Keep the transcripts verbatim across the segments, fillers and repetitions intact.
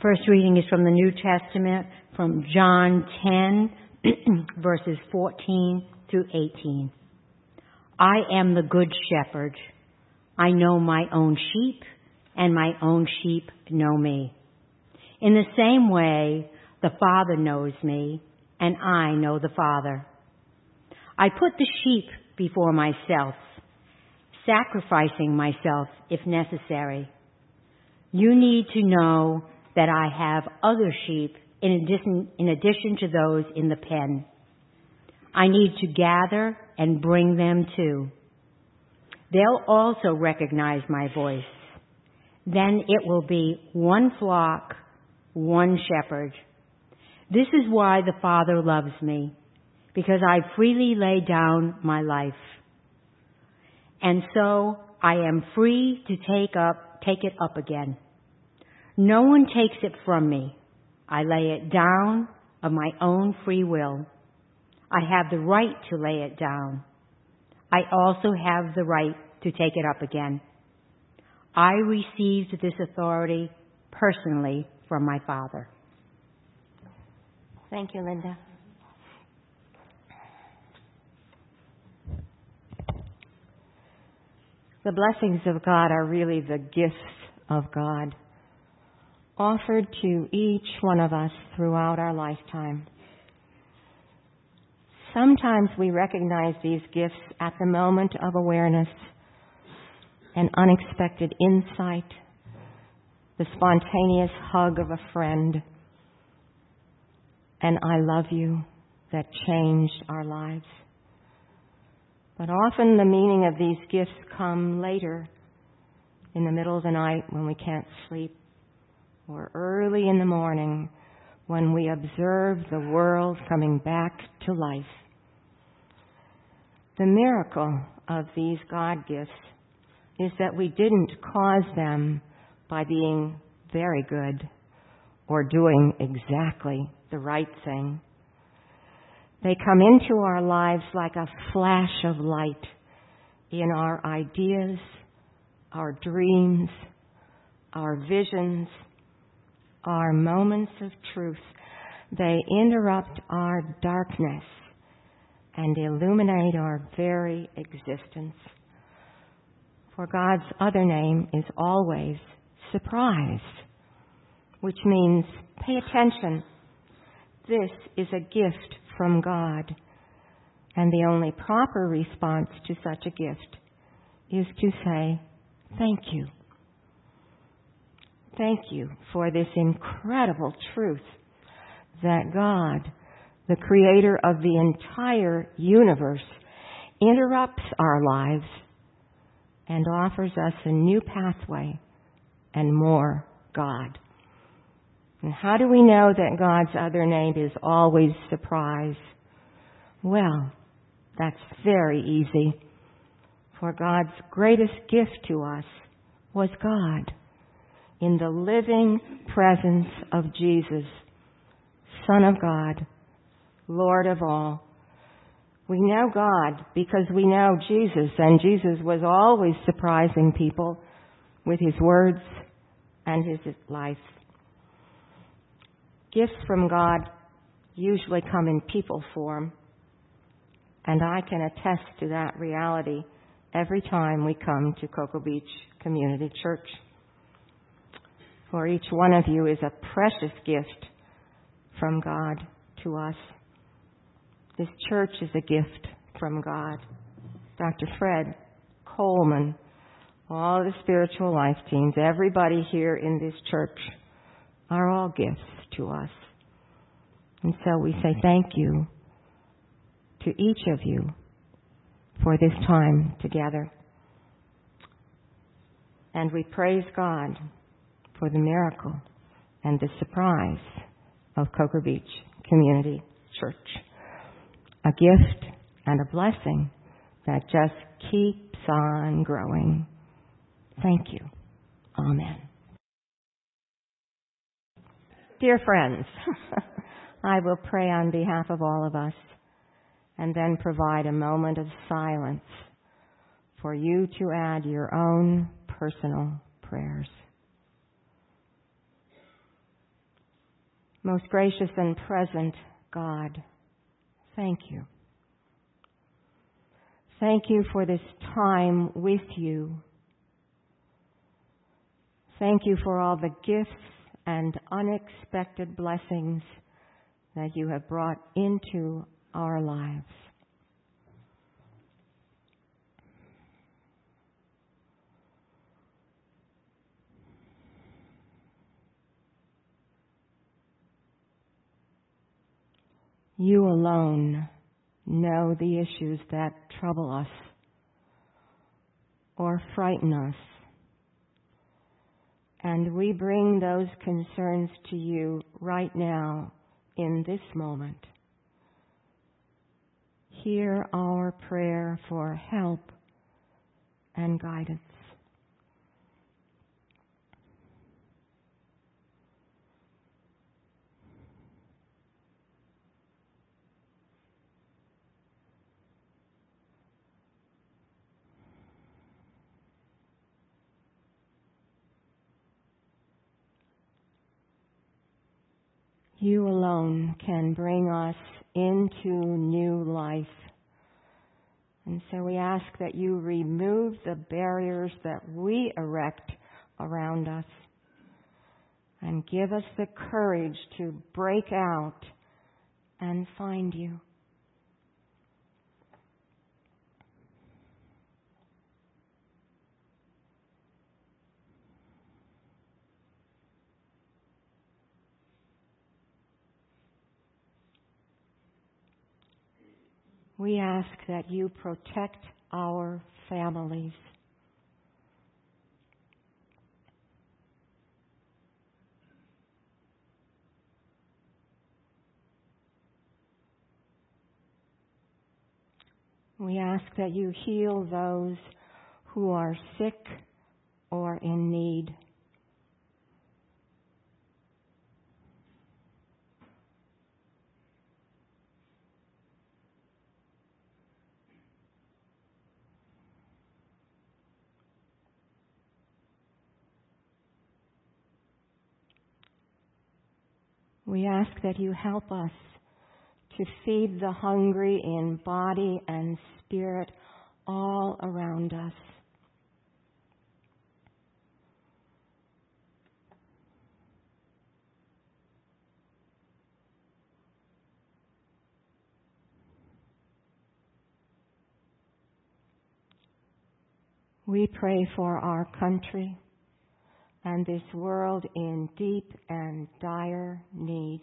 first reading is from the New Testament, from John ten, verses fourteen through eighteen. I am the good shepherd. I know my own sheep, and my own sheep know me. In the same way, the Father knows me, and I know the Father. I put the sheep before myself, sacrificing myself if necessary. You need to know that I have other sheep in addition, in addition to those in the pen. I need to gather and bring them too. They'll also recognize my voice. Then it will be one flock, one shepherd. This is why the Father loves me, because I freely lay down my life. And so I am free to take up, take it up again. No one takes it from me. I lay it down of my own free will. I have the right to lay it down. I also have the right to take it up again. I received this authority personally from my Father. Thank you, Linda. The blessings of God are really the gifts of God, offered to each one of us throughout our lifetime. Sometimes we recognize these gifts at the moment of awareness, an unexpected insight, the spontaneous hug of a friend, an I love you that changed our lives. But often the meaning of these gifts come later, in the middle of the night when we can't sleep, or early in the morning when we observe the world coming back to life. The miracle of these God gifts is that we didn't cause them by being very good or doing exactly the right thing. They come into our lives like a flash of light in our ideas, our dreams, our visions, our moments of truth. They interrupt our darkness and illuminate our very existence. For God's other name is always surprise, which means pay attention. This is a gift from God, and the only proper response to such a gift is to say, thank you. Thank you for this incredible truth that God, the creator of the entire universe, interrupts our lives and offers us a new pathway and more God. And how do we know that God's other name is always surprise? Well, that's very easy. For God's greatest gift to us was God in the living presence of Jesus, Son of God, Lord of all. We know God because we know Jesus, and Jesus was always surprising people with his words and his life. Gifts from God usually come in people form, and I can attest to that reality every time we come to Cocoa Beach Community Church. For each one of you is a precious gift from God to us. This church is a gift from God. Doctor Fred Coleman, all the spiritual life teams, everybody here in this church are all gifts to us. And so we say thank you to each of you for this time together. And we praise God for the miracle and the surprise of Cocoa Beach Community Church. A gift and a blessing that just keeps on growing. Thank you. Amen. Dear friends, I will pray on behalf of all of us and then provide a moment of silence for you to add your own personal prayers. Most gracious and present God, thank you. Thank you for this time with you. Thank you for all the gifts and unexpected blessings that you have brought into our lives. You alone know the issues that trouble us or frighten us. And we bring those concerns to you right now in this moment. Hear our prayer for help and guidance. You alone can bring us into new life. And so we ask that you remove the barriers that we erect around us and give us the courage to break out and find you. We ask that you protect our families. We ask that you heal those who are sick or in need. We ask that you help us to feed the hungry in body and spirit all around us. We pray for our country and this world in deep and dire need.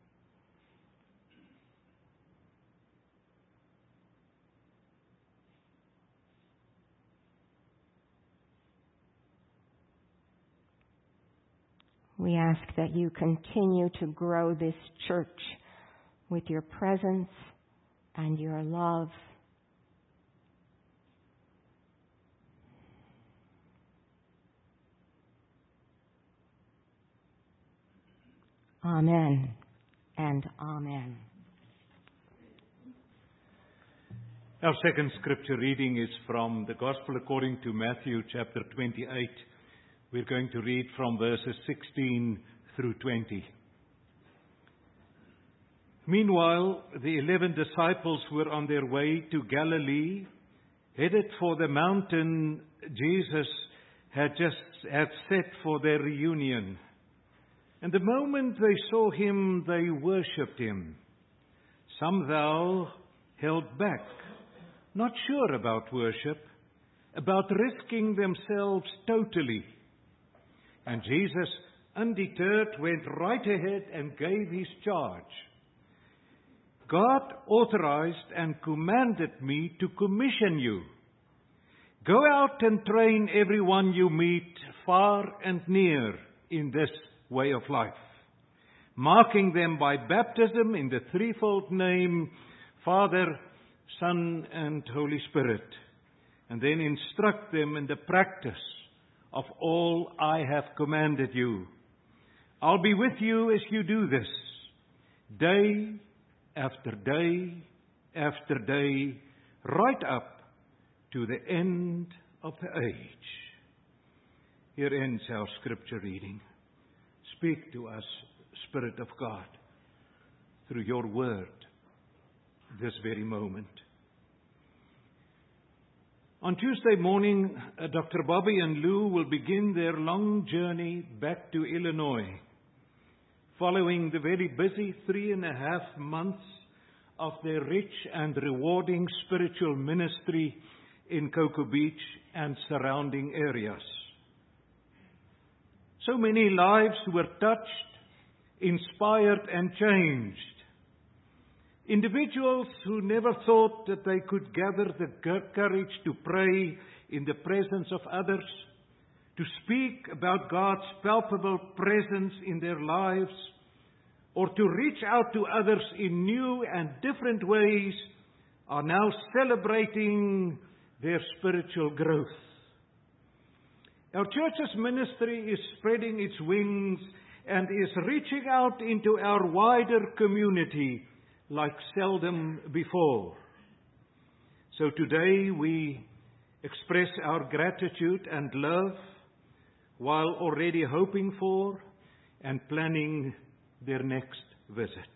We ask that you continue to grow this church with your presence and your love. Amen and amen. Our second scripture reading is from the Gospel according to Matthew chapter twenty-eight. We're going to read from verses sixteen through twenty. Meanwhile, the eleven disciples were on their way to Galilee, headed for the mountain Jesus had just had set for their reunion. And the moment they saw him, they worshipped him. Some, though, held back, not sure about worship, about risking themselves totally. And Jesus, undeterred, went right ahead and gave his charge. God authorized and commanded me to commission you. Go out and train everyone you meet, far and near, in this way of life, marking them by baptism in the threefold name, Father, Son, and Holy Spirit, and then instruct them in the practice of all I have commanded you. I'll be with you as you do this, day after day after day, right up to the end of the age. Here ends our scripture reading. Speak to us, Spirit of God, through your word this very moment. On Tuesday morning, uh, Doctor Bobby and Lou will begin their long journey back to Illinois, following the very busy three and a half months of their rich and rewarding spiritual ministry in Cocoa Beach and surrounding areas. So many lives were touched, inspired and changed. Individuals who never thought that they could gather the courage to pray in the presence of others, to speak about God's palpable presence in their lives, or to reach out to others in new and different ways, are now celebrating their spiritual growth. Our church's ministry is spreading its wings and is reaching out into our wider community like seldom before. So today we express our gratitude and love while already hoping for and planning their next visit.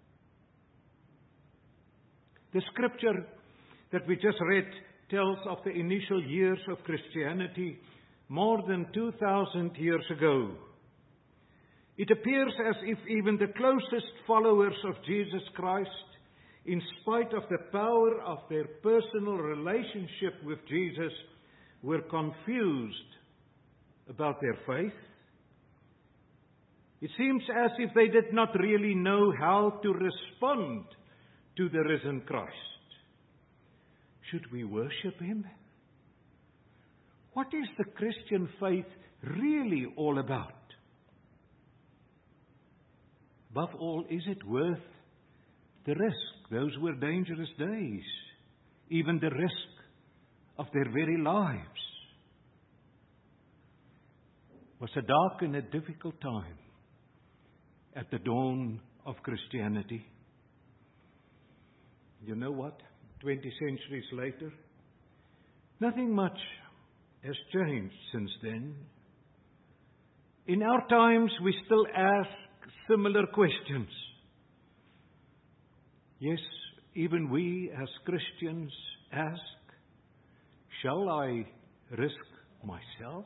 The scripture that we just read tells of the initial years of Christianity more than two thousand years ago. It appears as if even the closest followers of Jesus Christ, in spite of the power of their personal relationship with Jesus, were confused about their faith. It seems as if they did not really know how to respond to the risen Christ. Should we worship Him? What is the Christian faith really all about? Above all, is it worth the risk? Those were dangerous days, even the risk of their very lives. It was a dark and a difficult time at the dawn of Christianity. You know what? Twenty centuries later, nothing much has changed since then. In our times, we still ask similar questions. Yes, even we as Christians ask, shall I risk myself?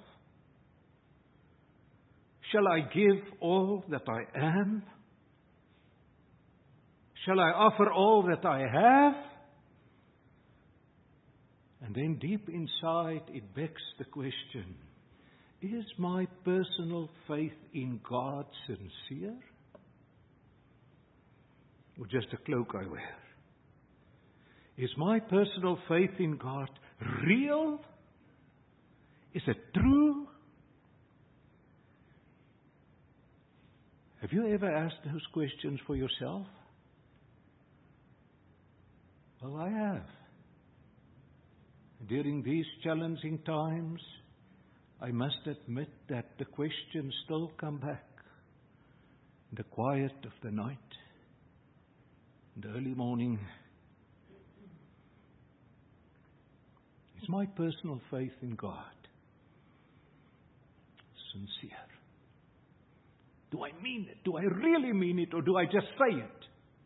Shall I give all that I am? Shall I offer all that I have? And then deep inside it begs the question, is my personal faith in God sincere? Or just a cloak I wear? Is my personal faith in God real? Is it true? Have you ever asked those questions for yourself? Well, I have. During these challenging times, I must admit that the questions still come back. In the quiet of the night, in the early morning. Is my personal faith in God sincere? Do I mean it? Do I really mean it, or do I just say it?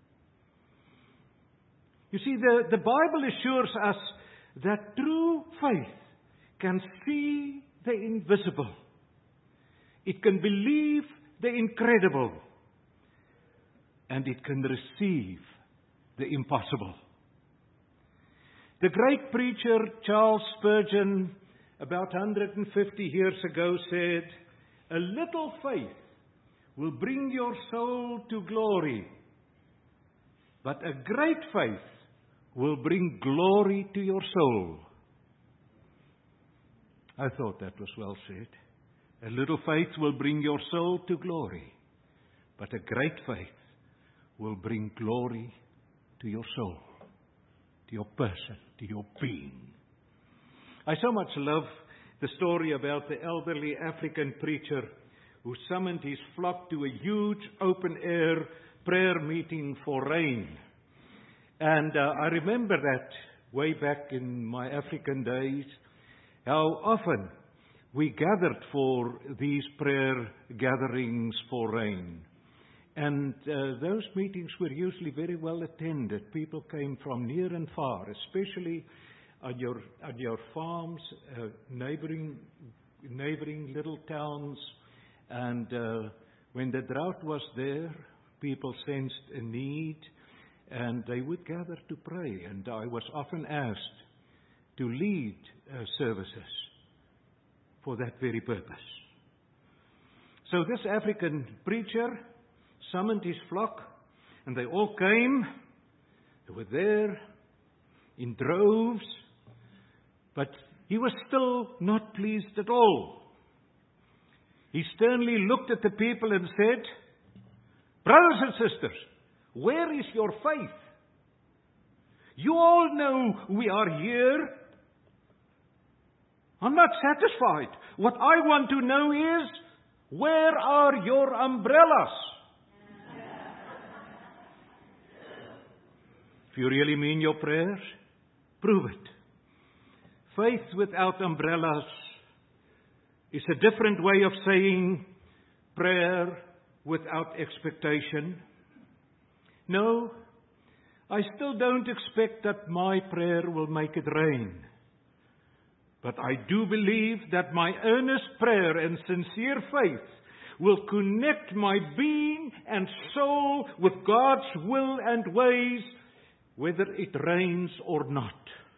You see, the, the Bible assures us that true faith can see the invisible. It can believe the incredible. And it can receive the impossible. The great preacher Charles Spurgeon, about one hundred fifty years ago, said, "A little faith will bring your soul to glory, but a great faith will bring glory to your soul." I thought that was well said. A little faith will bring your soul to glory, but a great faith will bring glory to your soul, to your person, to your being. I so much love the story about the elderly African preacher who summoned his flock to a huge open-air prayer meeting for rain. And uh, I remember that way back in my African days, how often we gathered for these prayer gatherings for rain. And uh, those meetings were usually very well attended. People came from near and far, especially at your, at your farms, uh, neighboring, neighboring little towns. And uh, when the drought was there, people sensed a need, and they would gather to pray. And I was often asked to lead uh, services for that very purpose. So this African preacher summoned his flock, and they all came. They were there in droves, but he was still not pleased at all. He sternly looked at the people and said, "Brothers and sisters, where is your faith? You all know we are here. I'm not satisfied. What I want to know is, where are your umbrellas? If you really mean your prayers, prove it. Faith without umbrellas is a different way of saying prayer without expectation. No, I still don't expect that my prayer will make it rain. But I do believe that my earnest prayer and sincere faith will connect my being and soul with God's will and ways, whether it rains or not."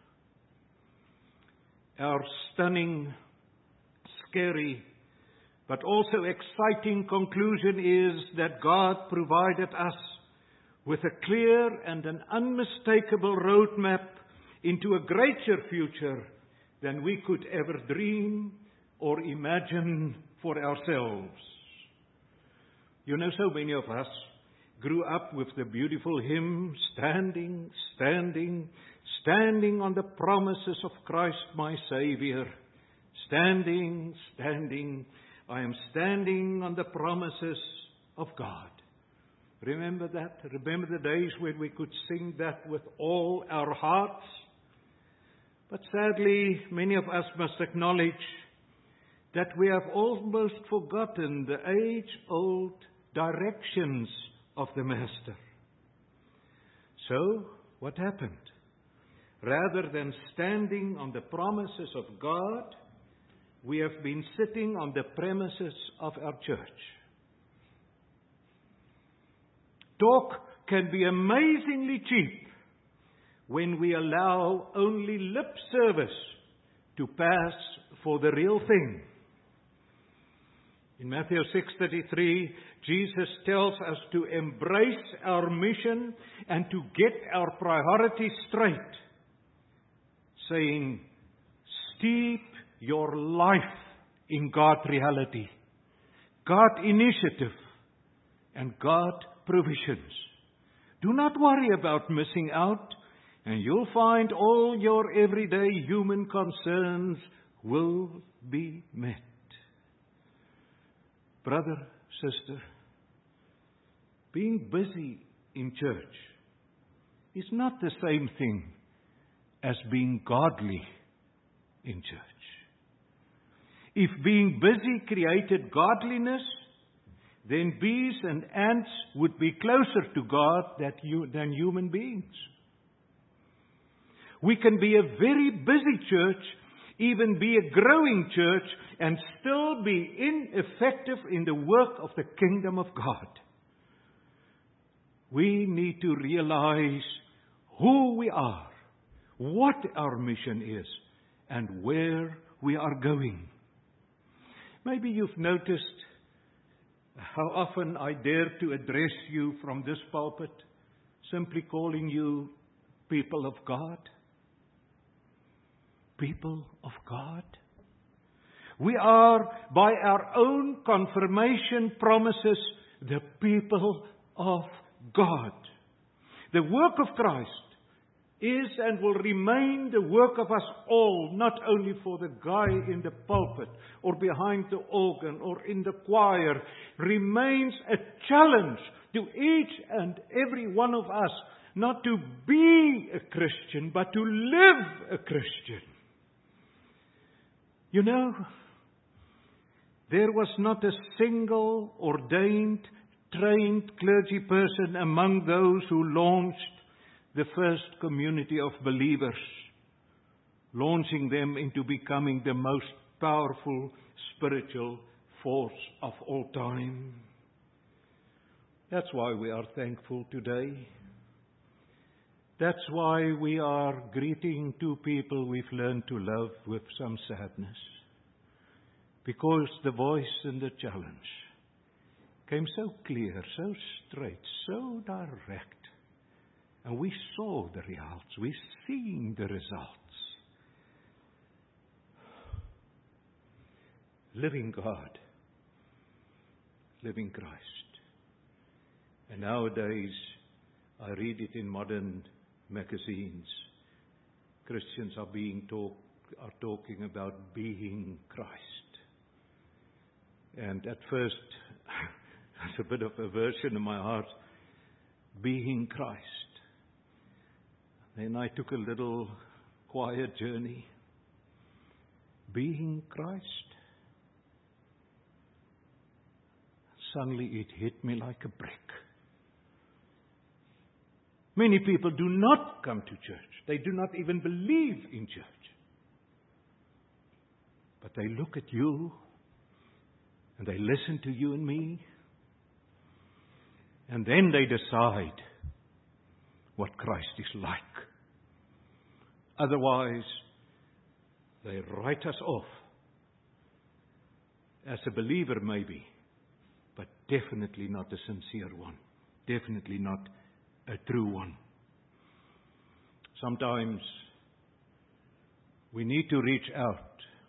Our stunning, scary, but also exciting conclusion is that God provided us with a clear and an unmistakable roadmap into a greater future than we could ever dream or imagine for ourselves. You know, so many of us grew up with the beautiful hymn, "Standing, standing, standing on the promises of Christ my Savior. Standing, standing, I am standing on the promises of God." Remember that? Remember the days when we could sing that with all our hearts? But sadly, many of us must acknowledge that we have almost forgotten the age-old directions of the Master. So, what happened? Rather than standing on the promises of God, we have been sitting on the premises of our church. Talk can be amazingly cheap when we allow only lip service to pass for the real thing. In Matthew six thirty-three, Jesus tells us to embrace our mission and to get our priorities straight, saying, steep your life in God reality, God initiative, and God provisions. Do not worry about missing out, and you'll find all your everyday human concerns will be met. Brother, sister, being busy in church is not the same thing as being godly in church. If being busy created godliness, then bees and ants would be closer to God than human beings. We can be a very busy church, even be a growing church, and still be ineffective in the work of the kingdom of God. We need to realize who we are, what our mission is, and where we are going. Maybe you've noticed how often I dare to address you from this pulpit, simply calling you people of God. People of God. We are, by our own confirmation promises, the people of God. The work of Christ is and will remain the work of us all, not only for the guy in the pulpit or behind the organ or in the choir. Remains a challenge to each and every one of us, not to be a Christian, but to live a Christian. You know, there was not a single ordained trained clergy person among those who launched the first community of believers, launching them into becoming the most powerful spiritual force of all time. That's why we are thankful today. That's why we are greeting two people we've learned to love with some sadness. Because the voice and the challenge came so clear, so straight, so direct. And we saw the results. We've seen the results. Living God. Living Christ. And nowadays, I read it in modern magazines. Christians are being talk, are talking about being Christ. And at first, there's a bit of aversion in my heart. Being Christ. Then I took a little quiet journey. Being Christ. Suddenly it hit me like a brick. Many people do not come to church. They do not even believe in church. But they look at you and they listen to you and me. And then they decide what Christ is like. Otherwise, they write us off. As a believer, maybe, but definitely not a sincere one. Definitely not a true one. Sometimes we need to reach out,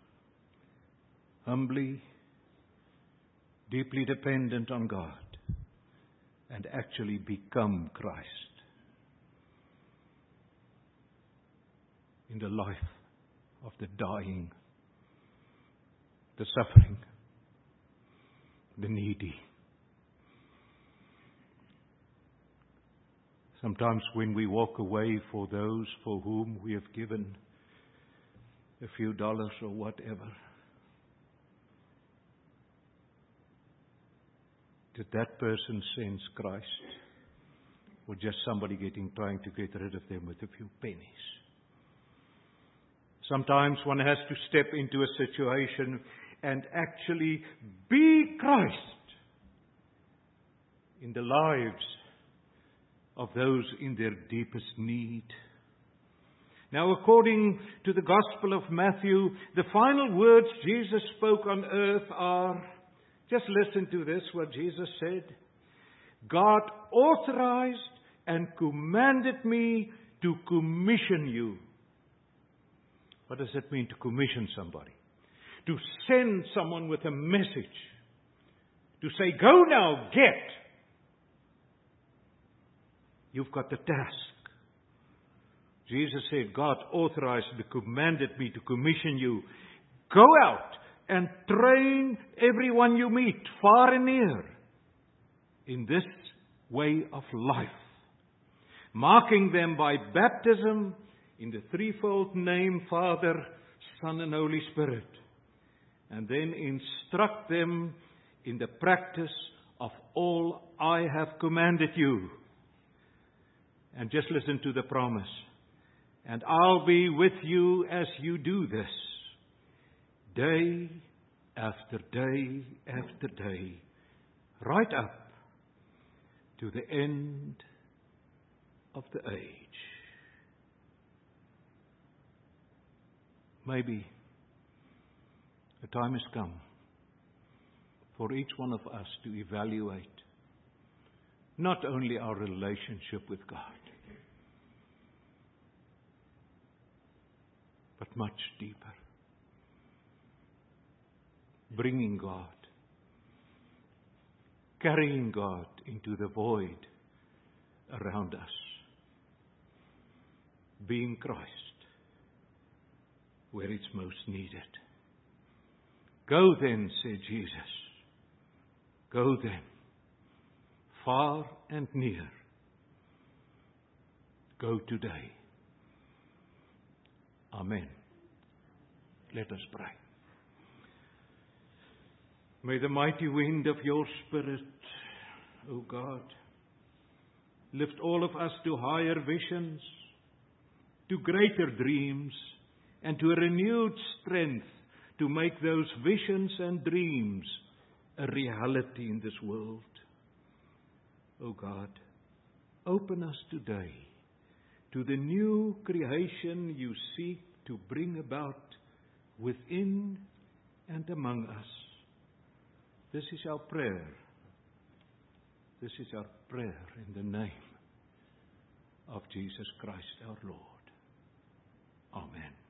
humbly, deeply dependent on God, and actually become Christ in the life of the dying, the suffering, the needy. Sometimes when we walk away for those for whom we have given a few dollars or whatever, did that person sense Christ? Or just somebody getting trying to get rid of them with a few pennies? Sometimes one has to step into a situation and actually be Christ in the lives of those in their deepest need. Now, according to the Gospel of Matthew, the final words Jesus spoke on earth are, just listen to this, what Jesus said. God authorized and commanded me to commission you. What does it mean to commission somebody? To send someone with a message. To say, go now, get. You've got the task. Jesus said, God authorized and commanded me to commission you. Go out and train everyone you meet, far and near, in this way of life. Marking them by baptism in the threefold name, Father, Son, and Holy Spirit. And then instruct them in the practice of all I have commanded you. And just listen to the promise. And I'll be with you as you do this, day after day after day, right up to the end of the age. Maybe the time has come for each one of us to evaluate not only our relationship with God, but much deeper. Bringing God, carrying God into the void around us. Being Christ where it's most needed. Go then, said Jesus. Go then, far and near. Go today. Amen. Let us pray. May the mighty wind of your Spirit O God. Lift all of us to higher visions, to greater dreams, and to a renewed strength to make those visions and dreams a reality in this world. O God, open us today to the new creation you seek to bring about within and among us. This is our prayer. This is our prayer in the name of Jesus Christ our Lord. Amen.